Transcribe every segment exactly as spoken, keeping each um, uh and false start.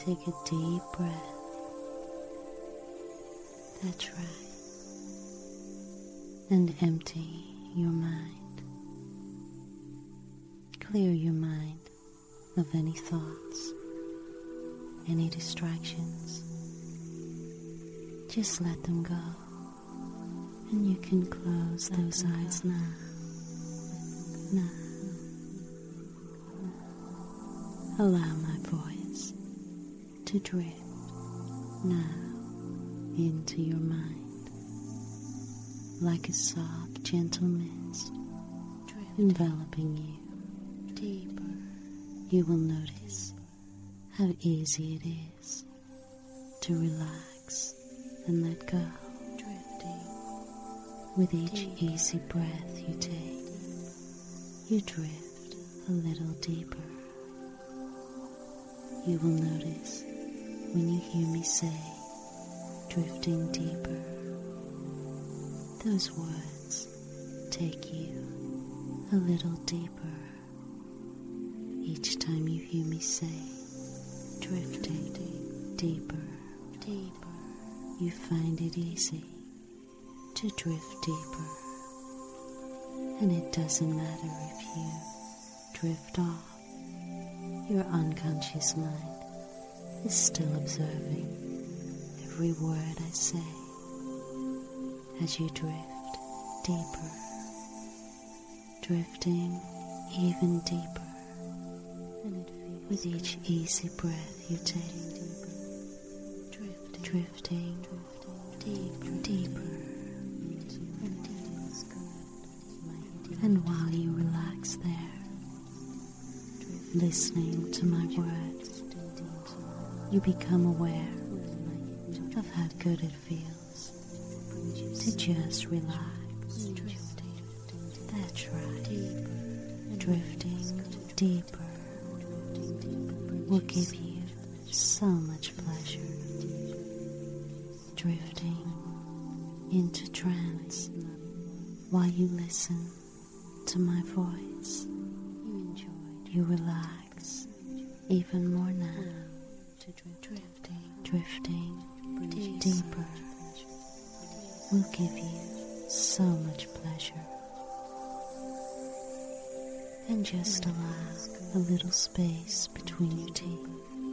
Take a deep breath. That's right. And empty your mind. Clear your mind of any thoughts, any distractions. Just let them go, and you can close those eyes now. Now. Allow my voice to drift now into your mind, like a soft, gentle mist enveloping you. Deeper. You will notice how easy it is to relax and let go. Drifting. With each easy breath you take, you drift a little deeper. You will notice when you hear me say, drifting deeper, those words take you a little deeper. Each time you hear me say, drifting deeper, deeper, you find it easy to drift deeper. And it doesn't matter if you drift off. Your unconscious mind is still observing every word I say as you drift deeper, drifting even deeper with each easy breath you take, drifting deeper, deeper. And while you relax there, listening to my words, you become aware of how good it feels to just relax. That's right. Drifting deeper will give you so much pleasure. Drifting into trance while you listen to my voice. You relax even more now, drifting, drifting deeper will give you so much pleasure. And just allow a little space between your teeth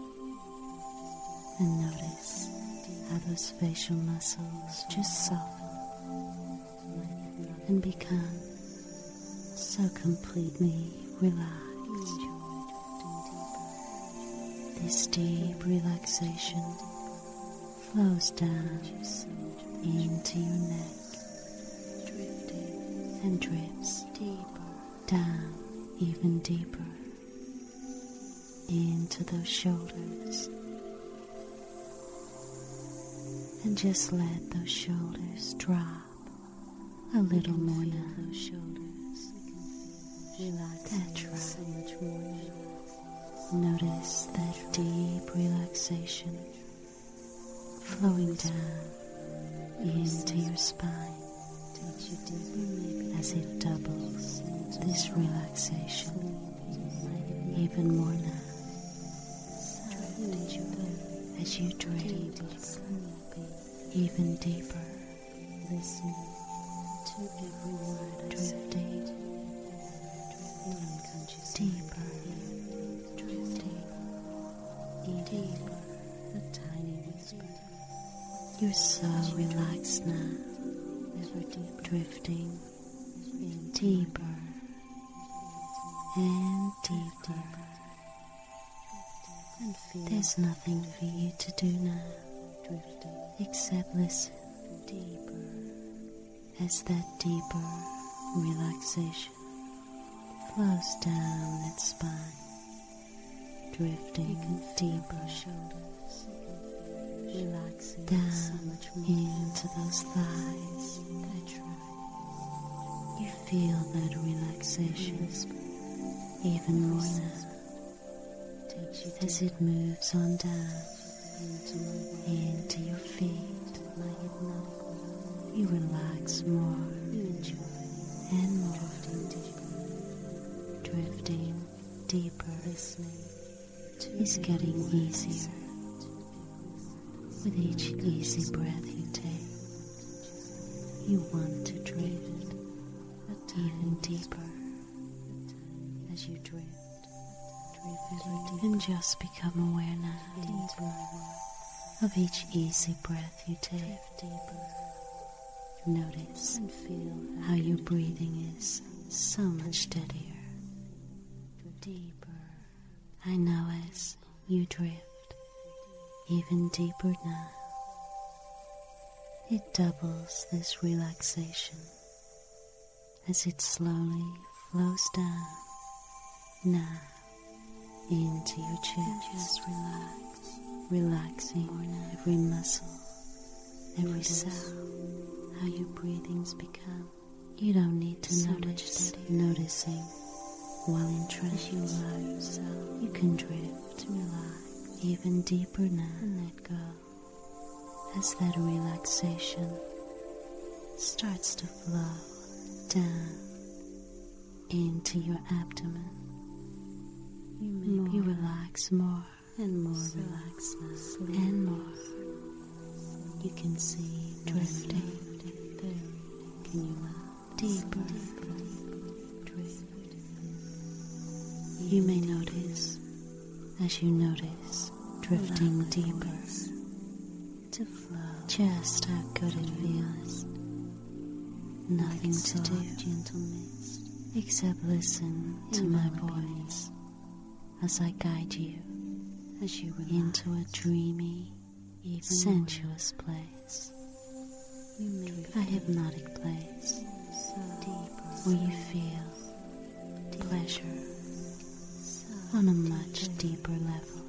and notice how those facial muscles just soften and become so completely relaxed. This deep relaxation flows down into your neck and drifts down even deeper into those shoulders. And just let those shoulders drop a little more now. That's right. Notice that deep relaxation flowing down into your spine as it doubles this relaxation even more now. As you drift even deeper, listening to every word, drifting deeper, drifting deeper, a tiny whisper. You're so relaxed now, ever deep, drifting deeper and deeper. There's nothing for you to do now, except listen deeper as that deeper relaxation flows down its spine, drifting deeper shoulders, relaxing down into those thighs. You feel that relaxation even more now as it moves on down into your feet. You relax more and more, drifting deeper. Is getting easier With each easy breath you take, you want to drift even deeper. As you drift, and just become aware now of each easy breath you take. Notice and feel how your breathing is so much steadier. Deeper. I know as you drift even deeper now, it doubles this relaxation as it slowly flows down now into your chest. Just relax, relaxing every muscle, every cell. How your breathings become. You don't need to so notice, noticing while in trance. You allow yourself, you can drift, relax even deeper now and let go. As that relaxation starts to flow down into your abdomen, you, may you relax more and more, so relax now, and more. You can see drifting. Can you laugh? Deeper, deeper, drift. You may notice, as you notice, drifting deeper, to flow, just how good it feels. Nothing to do, gentle mist, except listen to my voice as I guide you, as you into a dreamy, sensuous place. A hypnotic place where you feel pleasure on a much deeper level.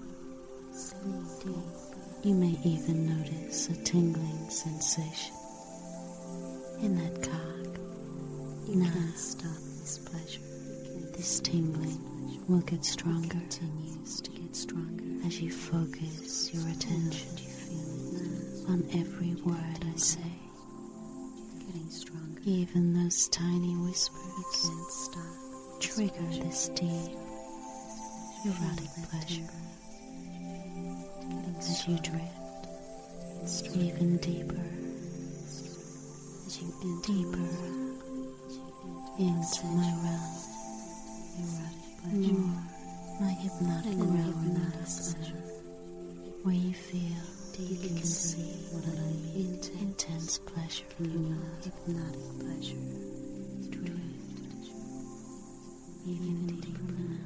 You may even notice a tingling sensation in that cock. You can't stop this pleasure. This tingling will get stronger, continues to get stronger as you focus your attention on every word I say. Stronger. Even those tiny whispers can't stop. Trigger this deep erotic pleasure as you drift even deeper, as you deeper into my realm, erotic pleasure, more my hypnotic realm, pleasure, where you feel. You can, can see what I mean. Intense, intense pleasure, you hypnotic pleasure, drift even deeper now.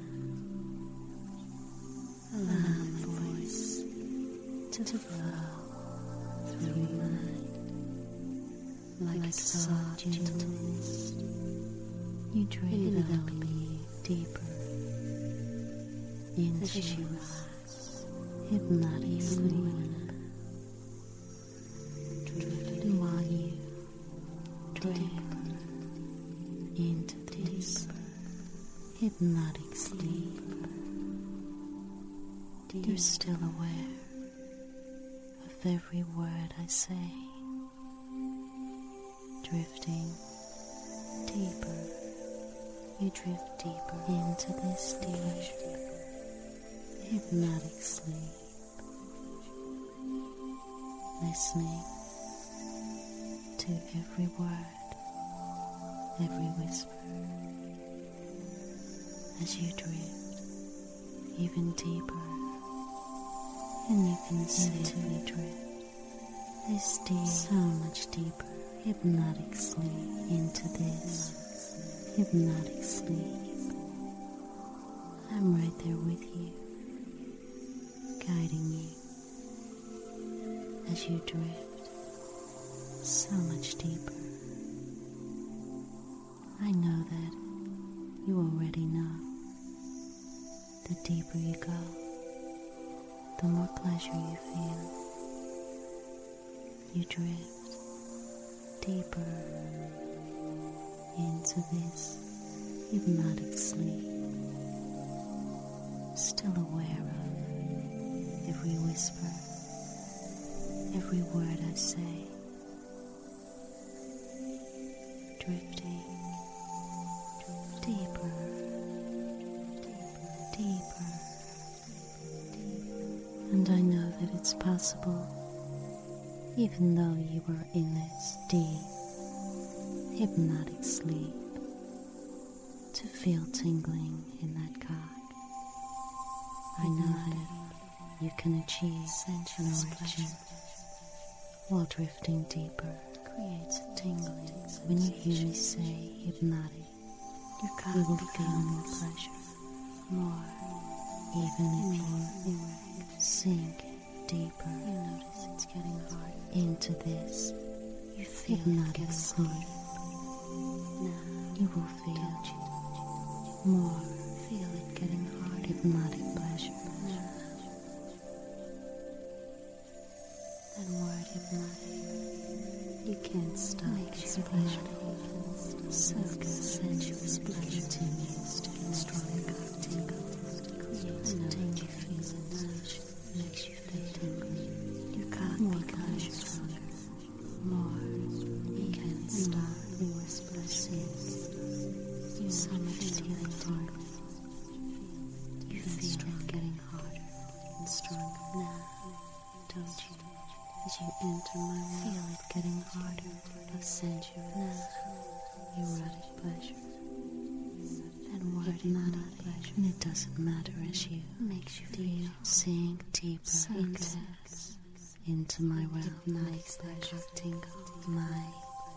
Allow my voice to flow through your mind like a soft, gentle mist. You drift me deeper into your eyes, hypnotic sleep. While you drift into this hypnotic sleep, you're still aware of every word I say, drifting deeper. You drift deeper into this deep hypnotic sleep, listening to every word, every whisper, as you drift even deeper, and you can see me drift this deep, so much deeper, hypnotic sleep into this hypnotic sleep. I'm right there with you, guiding you as you drift so much deeper. I know that you already know. The deeper you go, the more pleasure you feel. You drift deeper into this hypnotic sleep, still aware of every whisper, every word I say. Drifting deeper, deeper, and I know that it's possible even though you were in this deep, hypnotic sleep, to feel tingling in that cock. I know that you can achieve sensual pleasure while drifting deeper. Creates a tingling. When you hear me say hypnotic, your cock will feel more pleasure, more, even if you sink deeper. You notice it's getting harder into this. You feel hypnotic sleep. Now you will feel more. Feel it getting harder. Hypnotic pleasure. That word hypnotic. You can't stop this pleasure. So good. Sensuous pleasure continues to get stronger. Tingles. Creates a tingly feeling. Makes you feel tingly. Your cock becomes stronger. More. You can't stop. You whisper sings. You so much feeling harder. You feel it getting harder and stronger. Now, don't you? As you enter my world, feel it getting harder of sensuous, erotic pleasure. That word hypnotic pleasure, and it doesn't matter as you makes you feel sink deeper so into, into my realm. Makes that cock tingle. My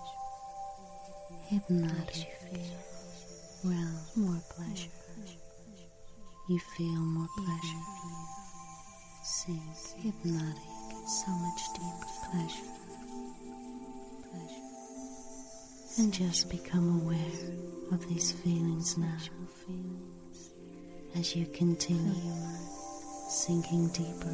hypnotic realm, more pleasure. You feel more pleasure. Sink hypnotic. So much deeper pleasure, pleasure, and just become aware of these feelings now. Feelings. As you continue sinking deeper,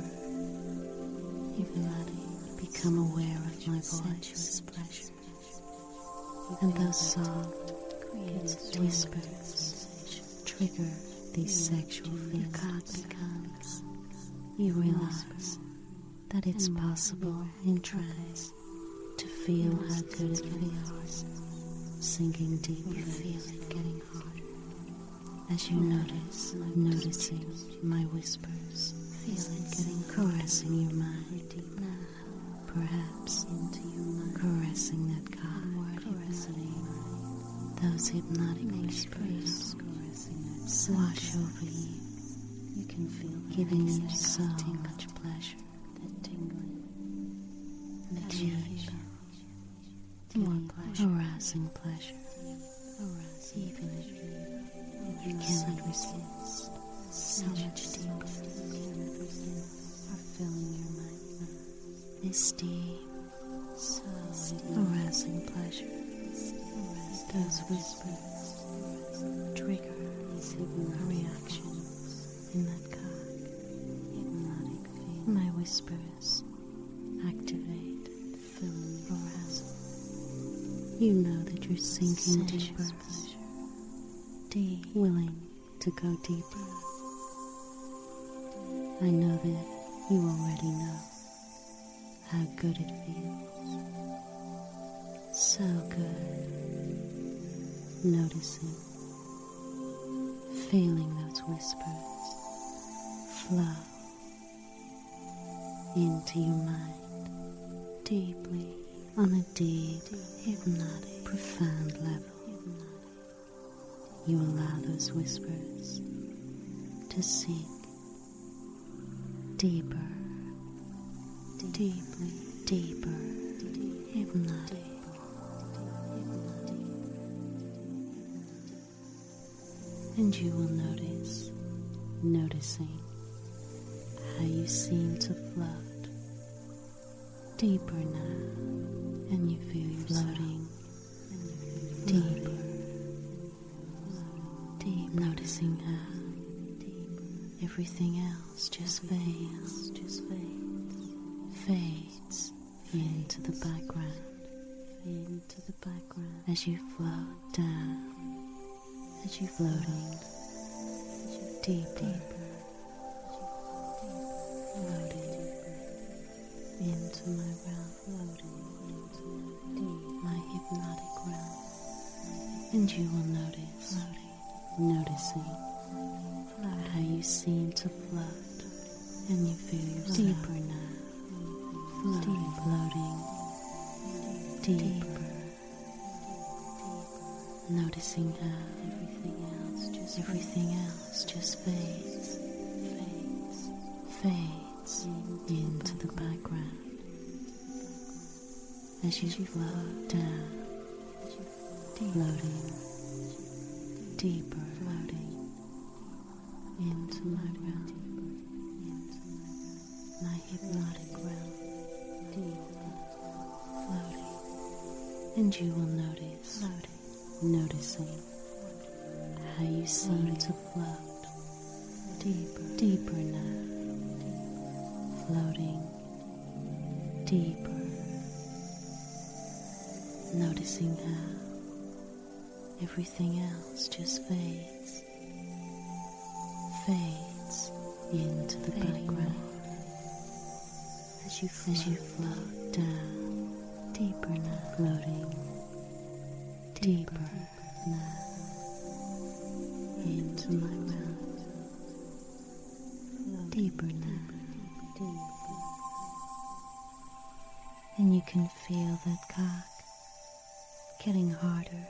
hypnotic, become aware of my voice, pleasure, and those soft whispers trigger these sexual feelings. Becomes, you realize that it's possible in trance to feel how good it feels, sinking deep. You feel it getting harder as you notice, noticing my whispers. Feel it getting caressing your mind deep now, perhaps into your mind, caressing that cock, caressing those hypnotic whispers, wash over you. You can feel giving you so much pleasure. Deep, more pleasure, arousing pleasure, arousing, even if you cannot resist. So much deeper are filling your mind now. This deep, so arousing pleasure, those whispers trigger a reaction in that cock. Hypnotic feeling. My whispers activate. Arousal. You know that you're sinking deeper, deep, willing to go deeper. I know that you already know how good it feels. So good. Noticing, feeling those whispers flow into your mind. Deeply, on a deep, hypnotic, profound level, you allow those whispers to sink deeper, deeply, deeper, hypnotic. And you will notice, noticing how you seem to float deeper now, and you feel yourself floating deeper, deep, noticing how everything else just fades, just fades, fades into the background, into the background as you float down, as you floating deeper, floating into my realm, floating into deep, my hypnotic realm, and you will notice, floating, noticing how you seem to float, and you feel yourself deeper now, floating, floating deeper, noticing how everything else just everything else just fades, fades, fades into the background as you float down, floating deeper, floating into my realm, my hypnotic realm, deeper, floating, and you will notice, floating, noticing how you seem to float deeper, deeper now, floating deeper, noticing how everything else just fades, fades into the background as you float, as you float down, deeper now, floating deeper now into my realm, deeper now, deeper, and you can feel that cock getting harder.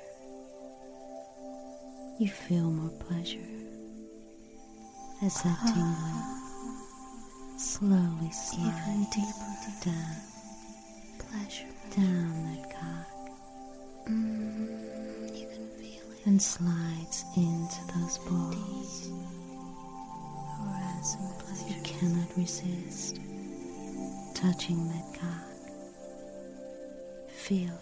You feel more pleasure as that tingling slowly slides deeper down, pleasure down that cock, mm, you can feel it, and slides into those balls. Harassing pleasure. You cannot resist touching that cock. Feel it.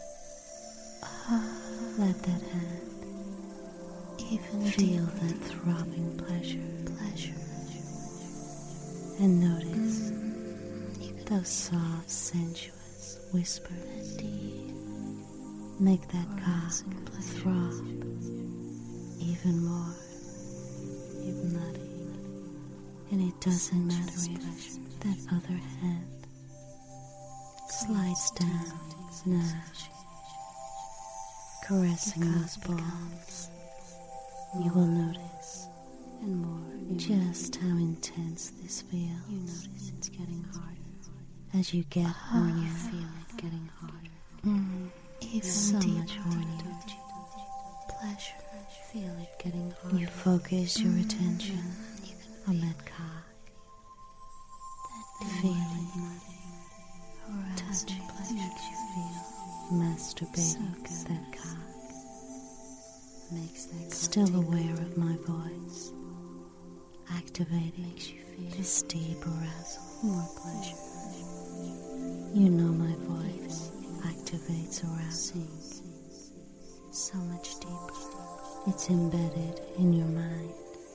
Let that hand even feel that throbbing pleasure, pleasure, and notice mm, those soft, sensuous whispers. Make that cock throb even more hypnotic, and it doesn't matter if that other hand slides down now, caressing those balls. You will notice and more just how intense this feels. You notice it's getting harder as you get horny. You feel it getting harder. Mm, even so much hornier. Pleasure. Feel it getting harder. You focus your mm, attention you on that cock. That feeling, touching, pleasure. Makes you feel masturbating so that cock. Makes that still aware of my voice, activating makes you feel this deep arousal, more pleasure. You know my voice activates arousal so much deeper. It's embedded in your mind.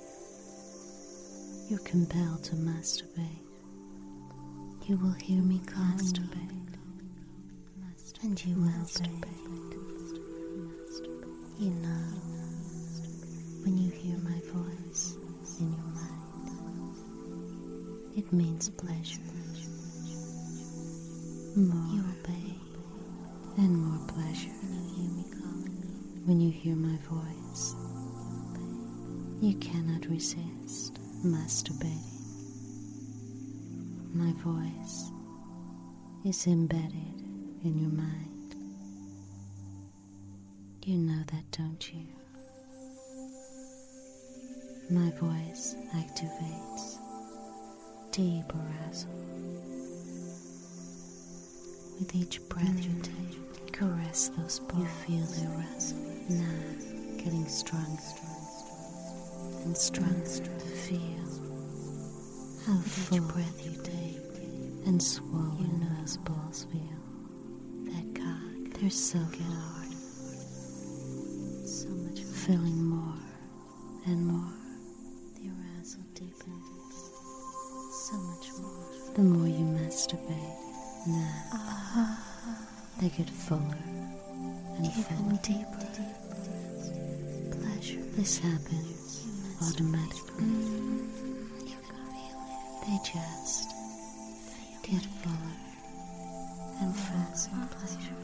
You're compelled to masturbate. You will hear me masturbate, and you will masturbate. You know, when you hear my voice in your mind, it means pleasure. More you obey, and more pleasure. You hear me calling me. When you hear my voice, you cannot resist masturbating. My voice is embedded in your mind. You know that, don't you? My voice activates deep arousal. With each breath you take, caress those balls. You feel the arousal now getting stronger and stronger. Feel how with each breath you take and swollen you know those balls feel. That cock, they're so get hard. Filling more and more. The arousal deepens so much more. The more you masturbate, now uh-huh. they get fuller and even fuller. Deeper. Pleasure. This happens automatically. Mm. You can feel it. They just get fuller and fuller. Pleasure.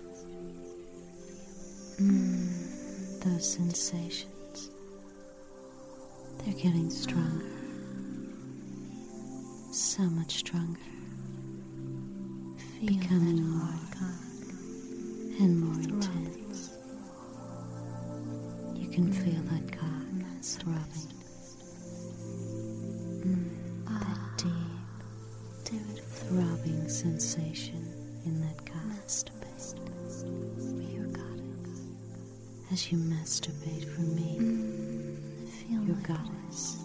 Mm. Those sensations, they're getting stronger, so much stronger. becoming more and more intense. You can feel that cock throbbing. Mm, that deep, throbbing sensation in that cock. Masturbate. Your goddess. As you masturbate for me, mm, your goddess.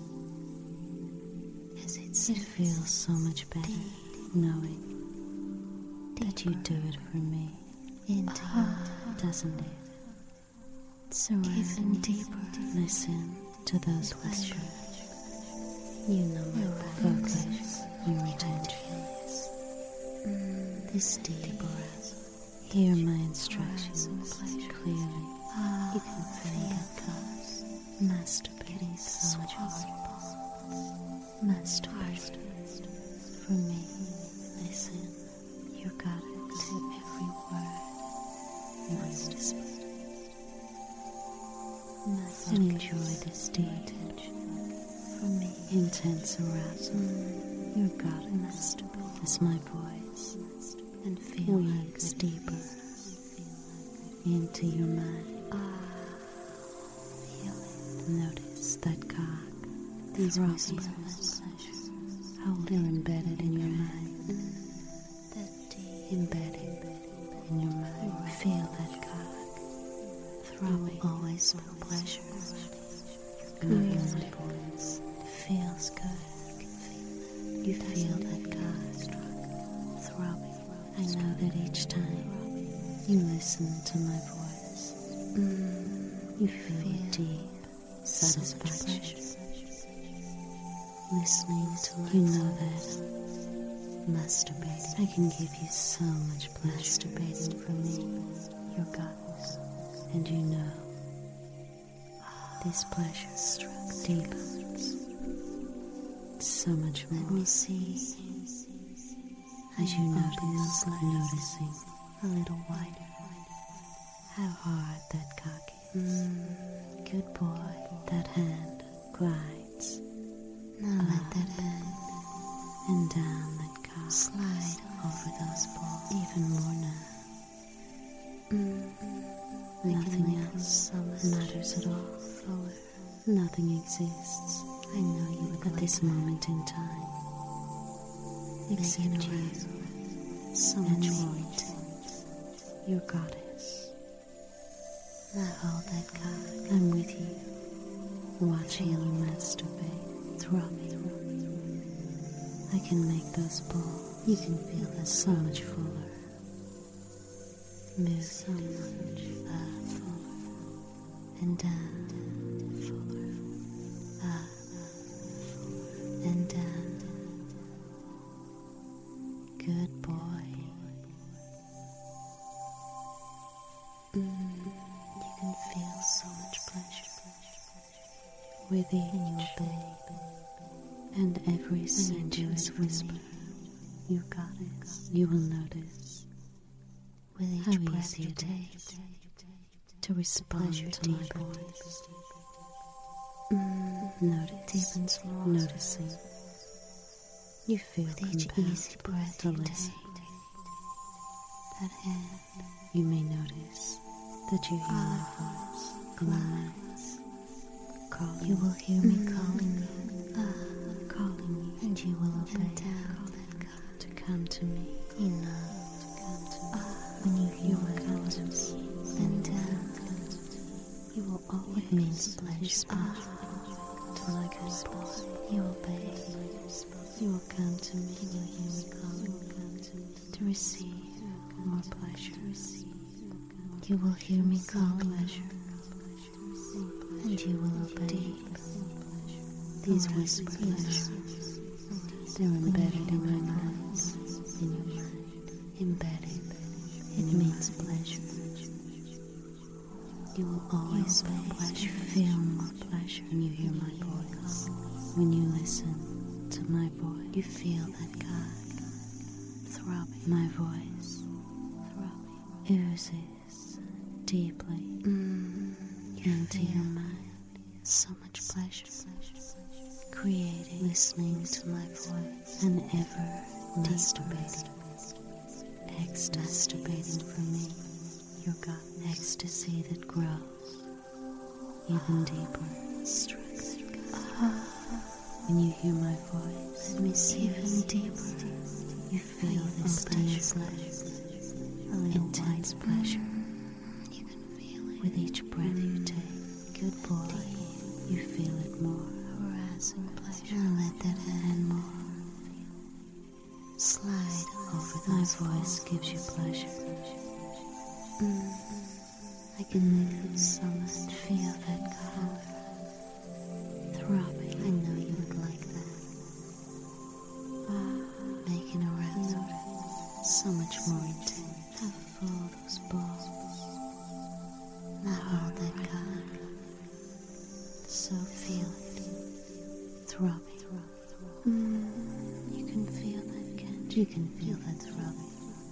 It feels so much better knowing that you do it for me. Into ah, doesn't it? Surround even deeper. Listen to those whispers. You know my focus on retention. Mm, this deep breath. Hear my instructions clearly. Ah, you can feel it. Masturbating so much harder. Masturbate for me. Listen, you got it to every word you whisper. And enjoy this deep attention for me. Intense arousal. Mm. You got it. Masturbate as my voice and feel like deeper into your mind. Ah, feel it. Notice that cock. These whispers, how they're embedded in your mind, that deep embedded in your mind. Feel that cock throbbing, always feel pleasure. Notice my voice, it feels good. You feel that cock throbbing. I know that each time you listen to my voice, mm, you feel deep satisfaction. Listening to you know that masturbating, I can give you so much pleasure. Masturbating for me, your goddess, and you know this pleasure struck deepens so much more. Let me see as you notice, noticing a little wider how hard that cock is. Mm, good boy, that hand glides. Now let that hand and down that cock slide over those balls even more now. Mm. Nothing else matters at all. Forward. Nothing exists. I know you would at like this that. Moment in time. Except you, so much more intense. Your goddess. Now hold that cock. I'm with you, watching you masturbate. Throbbing. I can make those balls. You can feel them so much fuller. Move so much up, fuller, and down, fuller, up, and down. Good boy. Mm, you can feel so much pleasure with each babe. And every sensuous whisper, you got it. You will notice with each how breath you take to respond to my voice. Mm, notice, deep and noticing. You feel with each easy breath to listen. That hand, you may notice that you hear my voice glance. Calling. You will hear me mm. calling you. Ah. Calling you, and you will obey to come to me. You know, to come to me. Uh, when you hear my voice, then down, you will always means respond uh, to like a boy. You obey. You will come to me. You will hear me calling to receive more pleasure. You will hear me calling pleasure, and you will obey. These whispers, they're embedded in my mind, in your mind, embedded, it means pleasure. You will always feel pleasure, feel more pleasure when you hear my voice. When you listen to my voice, you feel that cock throbbing. My voice throbbing oozes deeply mm, into your mind. So much pleasure. Creating, listening to my voice, and ever masturbating ecstasy masturbating for me. You got ecstasy that grows even deeper. When you hear my voice, let me see even deeper. You feel this pleasure, intense pleasure. You can feel it with each breath you take. Good boy, you feel it more. Harassing pleasure. Now let that hand more. Slide over those. My voice gives you pleasure. Mm. I can make it so much. Feel that color throbbing. I know you would like that. Ah, making arousal so much more intense. Have full those balls. Now hold that color. So feel it throbbing. Mm. You can feel that, can't you? You can feel that throbbing.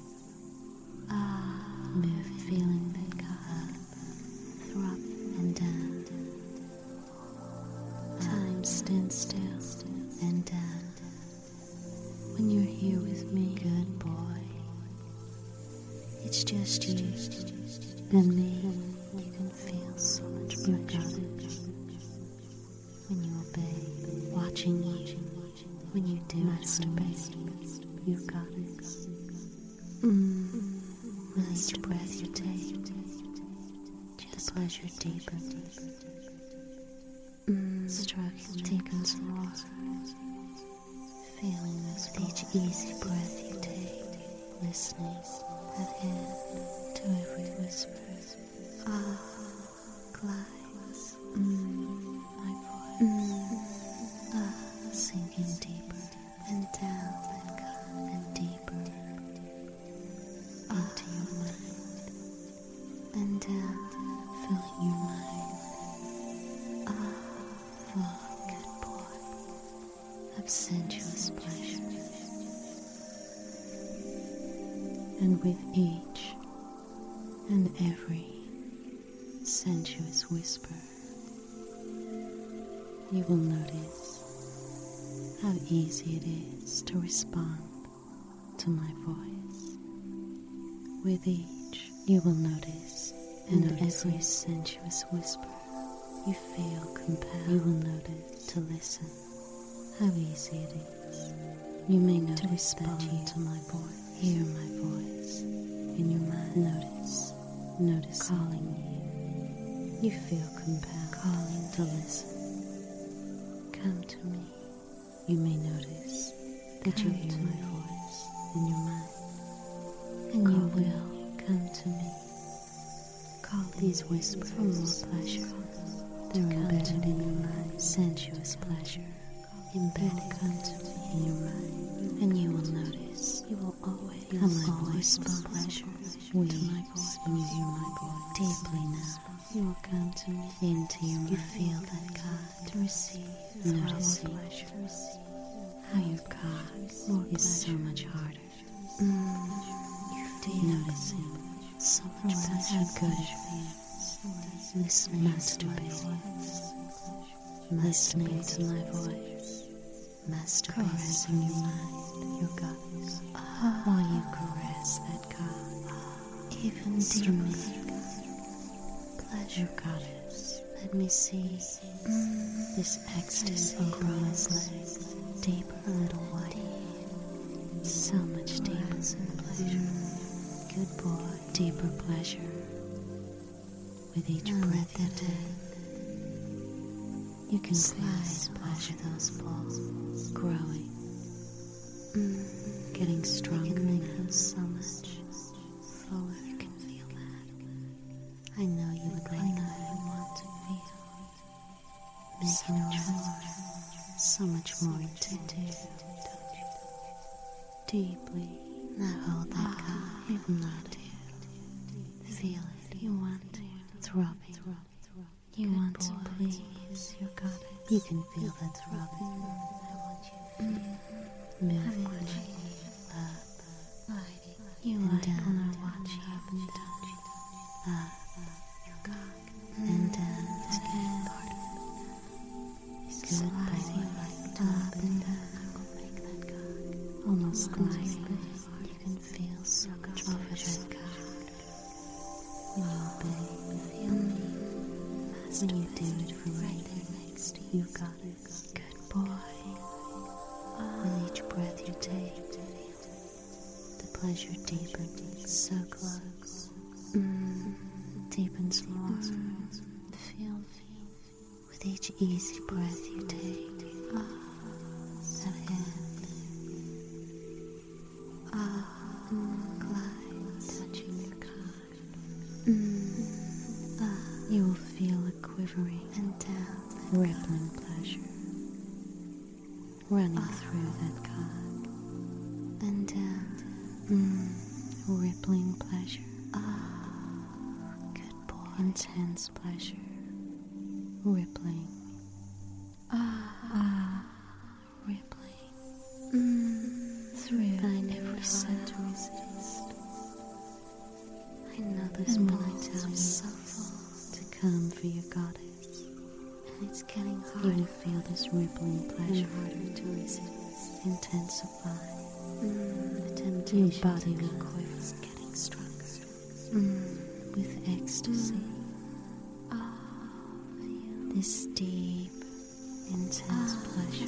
Ah, move, feeling that color throbbing and down. Time stands still and down. When you're here with me, good boy, it's just you and me. You can feel so much pleasure when you obey, watching you. When you do masturbate, you've got it. Mm. With each breath you take, just pleasure deeper. Mm. Stroking deepens more. Feeling this with each easy breath you take, listening that hand to every whisper. Ah, glides. Mm. My voice. Mm. Ah, sinking deeper and down and come and deeper into your mind and down, filling your mind. Ah, full, good boy, of sensuous pleasure. And with each and every sensuous whisper, you will notice how easy it is to respond to my voice. With each, you will notice, and every sensuous whisper, you feel compelled. You will notice to listen. How easy it is. You may notice to respond you to my voice. Hear my voice in your mind. Notice, notice calling you. You feel compelled, calling to listen. Come to me. You may notice that you hear my voice in your mind, and you will come to me. Call these whispers for more pleasure. They're embedded in your mind, sensuous pleasure, embedded come to me in your mind, and you will notice. You will always how my voice for pleasure weaves when you hear my voice deeply now. You will come to me into your mind. You feel that God to receive. Notice pleasure. How your cock is so much harder. Mm. You feel noticing so much better. How good it feels. Listening, masturbating, listening to my voice, masturbating, caressing your mind, your guts, ah. While you caress that cock, even deeper. Pleasure goddess, let me see mm. this ecstasy grows deeper, a little white, so much deeper pleasure. Good boy, deeper pleasure with each now breath you take. You can feel pleasure, those balls growing, mm. getting stronger. You can make them so much fuller. You can feel that. I know you would like that. I want to feel. Making so more, so much more intense. Deeply. Now hold that ah, cock. Even not feel it. You want to throbbing. You good want boy. To please. You got it. You can feel that throbbing. I want you to feel. Moving up, gliding. You and like down. When I watch you up and down. Up, your cock, and down. This good part of it. Good boy. Up and down. I will make that cock almost gliding. You can feel so much pleasure deepens so close. Mm. Deepens more. Mm. Feel with each easy breath you take. Ah. That hand. Ah. Mm. Glide. Touching your calf. Mm. Ah. You will feel a quivering and down, rippling pleasure running ah. through that calf and down. Mm. Rippling pleasure. Ah. Good boy. Intense pleasure. Rippling. Ah. Ah. Rippling. Mm. Through find every sound to resist. I know those and when I tell you so to come for your goddess, and it's getting harder. You will feel this rippling pleasure harder to resist. Intensify. Mm. The temptation. Your body will quiver. It's getting stronger. Mm. With ecstasy. Mm. Oh, this deep, intense oh, pleasure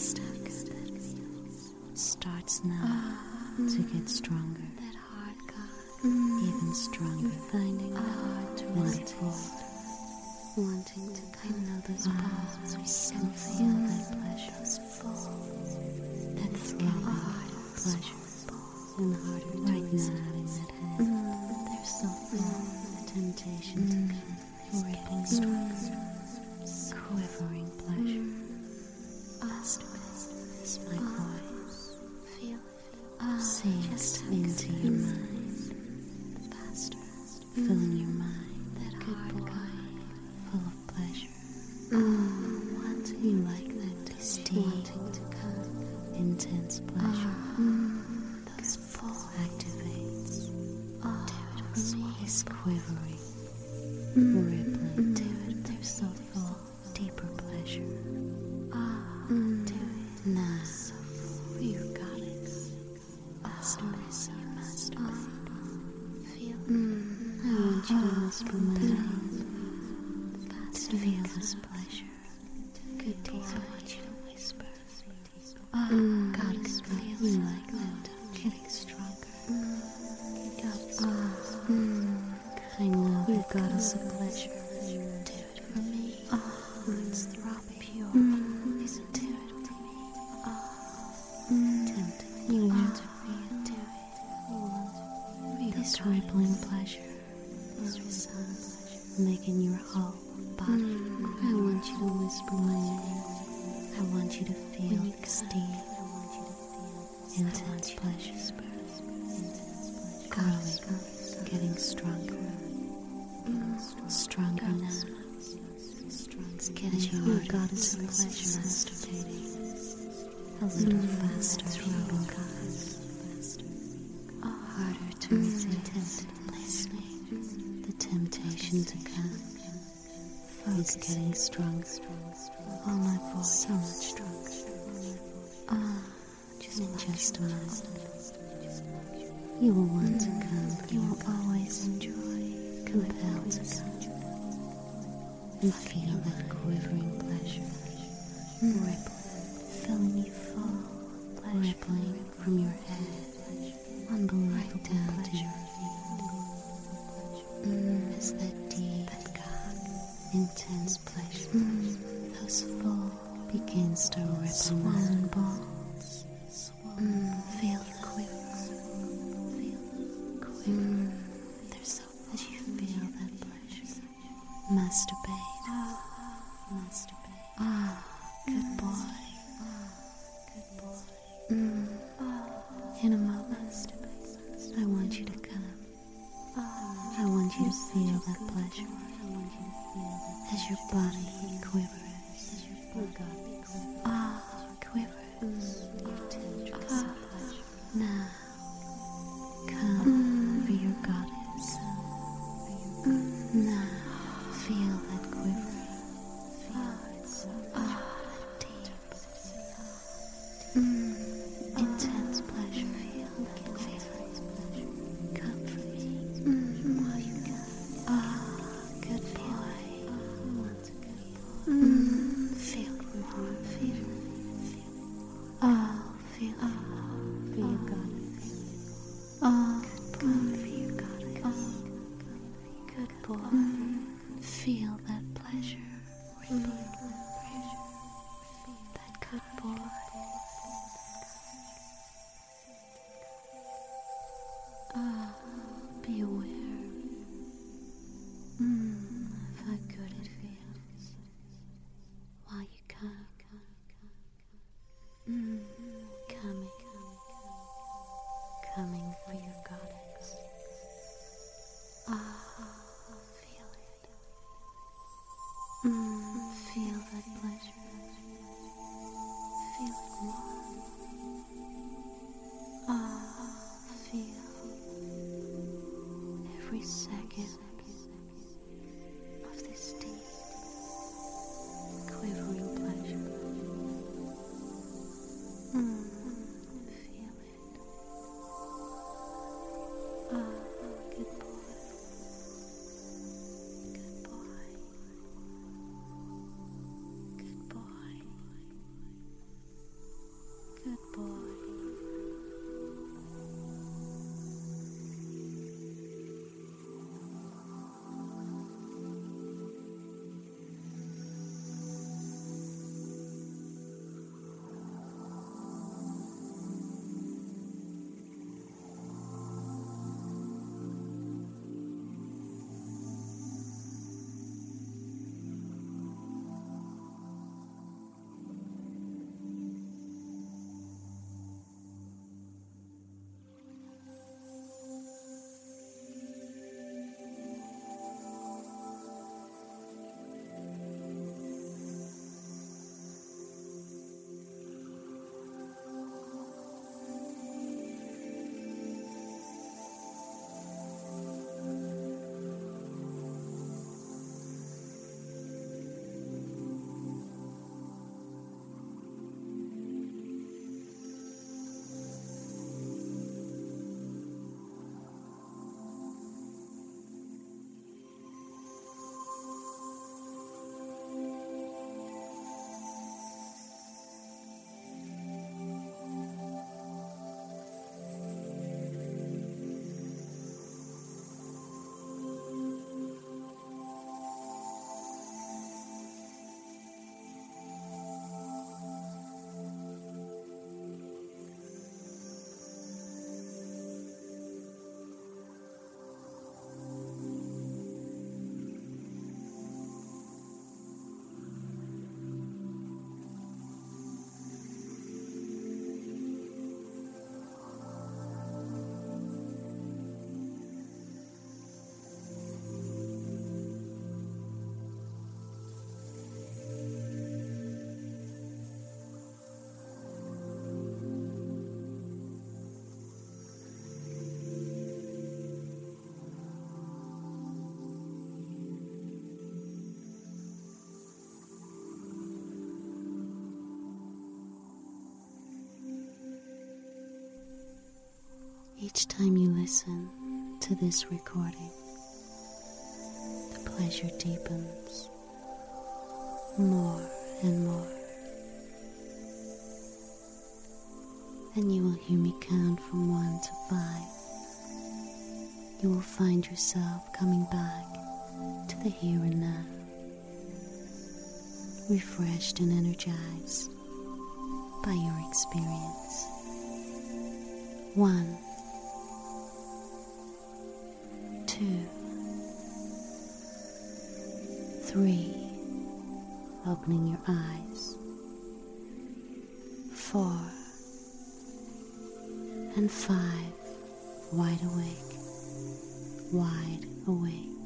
starts now oh, to get stronger. That hard God. Mm. Even stronger. You're finding it hard to resist. Wanting to come. I know those balls are so feel that pleasure. Those balls. That throbbing pleasure. And harder to right resist. Now in that hand. Mm. They're so full. Mm. The temptation mm. to come. Ripping stronger. Mm. Quivering pleasure. Mm. Masturbate. This my oh. voice. Feel it. Oh. Sink into your mind. Faster. Mm. Filling your mind. That good hard kind. Full of pleasure. Mm. Wanting you like that. This wanting to come. Intense pleasure. Mm. Activates. Oh, do it for me. Is quivering. Mm. Rippling. Do it. There's so full. Deeper pleasure. Ah. Oh, mm. Do it. Now. So full. You've got it. Masturbate. You masturbate. Oh. Feel it. Mm. I want you to whisper my name. To feel this pleasure. Good boy. I want you to whisper. Ah. Oh, mm. Goddess, feel you like that. Getting stronger. Mm. Oh, mm. I know you goddess of pleasure. Do it for me. Oh, it's throbbing pure. Mm. Listen to it for me. Oh, mm. Tempting. You want to feel. Do it. You want to feel this rippling pleasure. This pleasure. Making your whole body. Mm. I want you to whisper my name. I want you to feel this deep, intense pleasure. Growing, getting stronger, mm. stronger now. It's getting your goddess of pleasure masturbating a little mm. faster, throbbing goddess, harder to mm. resist. Listening, the temptation to come is getting stronger. Oh, my voice, so much stronger. Ah, oh, just in just a moment. You will want to come, but you will always enjoy, compelled to come, and feel that quivering pleasure, mm. rippling, filling you full, rippling from your head, unbelievable right down pleasure. To your feet. Mm. As that deep, that God, intense pleasure, mm. those full begins to rip swollen balls. Mm. Feel the quiver. Mm. There's so that you feel that pleasure. Masturbate. Ah, masturbate. Ah, good boy. Ah, good boy. Mm. Ah. In a moment, I want you to come. Ah. I want you to feel that pleasure. I want you to feel that as your body quivers. As your body quivers. Ah, quivers. Mm. Your tendrils ah. of pleasure. Now, come. Mm. Your goddess. Mm. Now, feel that quiver. Feel it so ah, deep. Mm. Intense pleasure. Feel that quiver. Come for me. Mm. While you can. Ah, good boy. Ah, mm. Feel it more. Feel it. Oh, feel it. Oh, feel goddess. Oh. more. Ah, feel every second of this deep, quivering pleasure. Mm, feel it. Ah, good boy. Good boy. Good boy. Good boy. Each time you listen to this recording, the pleasure deepens more and more. And you will hear me count from one to five. You will find yourself coming back to the here and now, refreshed and energized by your experience. One, two, three, opening your eyes, four, and five, wide awake, wide awake.